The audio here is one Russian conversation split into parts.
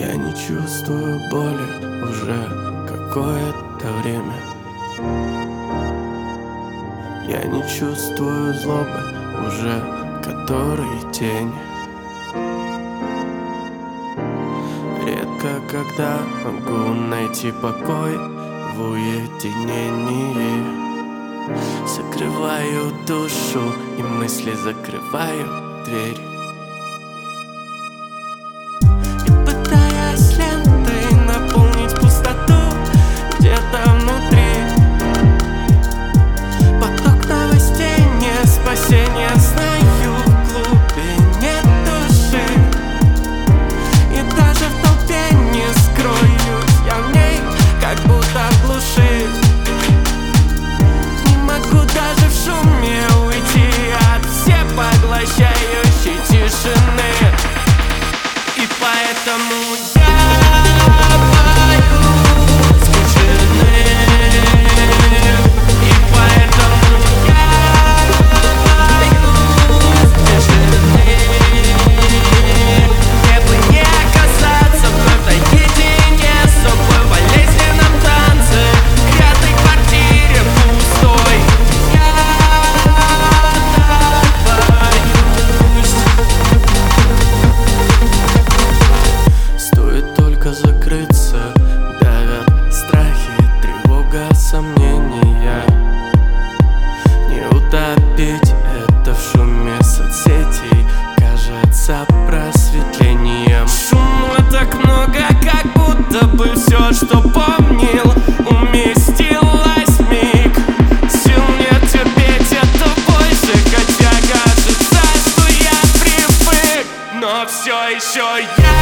Я не чувствую боли уже какое-то время. Я не чувствую злобы уже который день. Редко когда могу найти покой в уединении. Закрываю душу и мысли закрываю дверь. И пытаясь лентой наполнить пустоту где-то внутри. Поток новостей не спасение, знаю в глубине души. И даже в толпе не скроюсь я в ней, как будто в глуши. Не могу даже в шуме уйти от всепоглощающей тишины. И поэтому я боюсь тишины. И поэтому я боюсь тишины. Мне бы не оказаться вновь наедине с собой в болезненном танце, в грязной квартире пустой. Я боюсь. Стоит только закрыться, давят страхи, тревога, сомнения. Не утопить это в шуме соцсетей кажется просветлением. Шума так много, как будто бы все, что помнил, уместилось в миг. Сил нет терпеть это больше, хотя кажется, что я привык. Но все еще я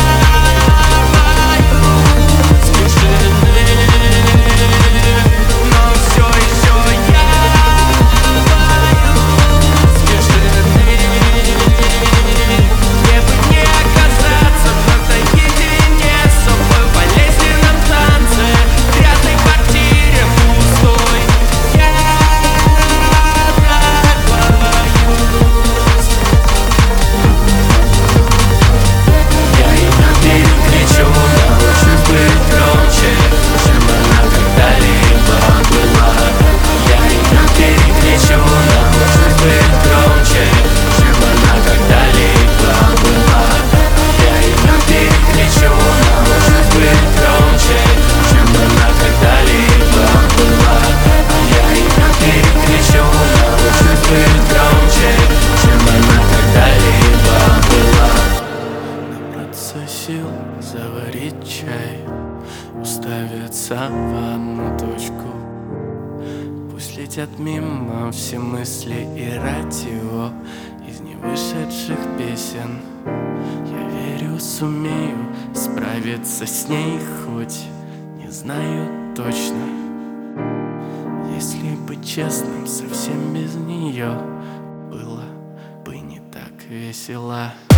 боюсь тишины. Но все еще я боюсь тишины. Мне бы не оказаться вновь наедине с собой в болезненном танце, в грязной квартире пустой. Я так боюсь. Я имя перекричу, научусь быть громче, чем она когда-либо была. Я имя перекричу, научусь быть громче, чем она когда-либо была. Я имя перекричу, научусь быть громче, чем она когда-либо была. Я имя перекричу, научусь быть громче, чем она когда-либо была. Набраться сил, заварить чай, уставиться в одну точку. Пусть летят мимо все мысли и радио из невышедших песен. Я верю, сумею справиться с ней, хоть не знаю точно. Если быть честным, совсем без нее было бы не так весело.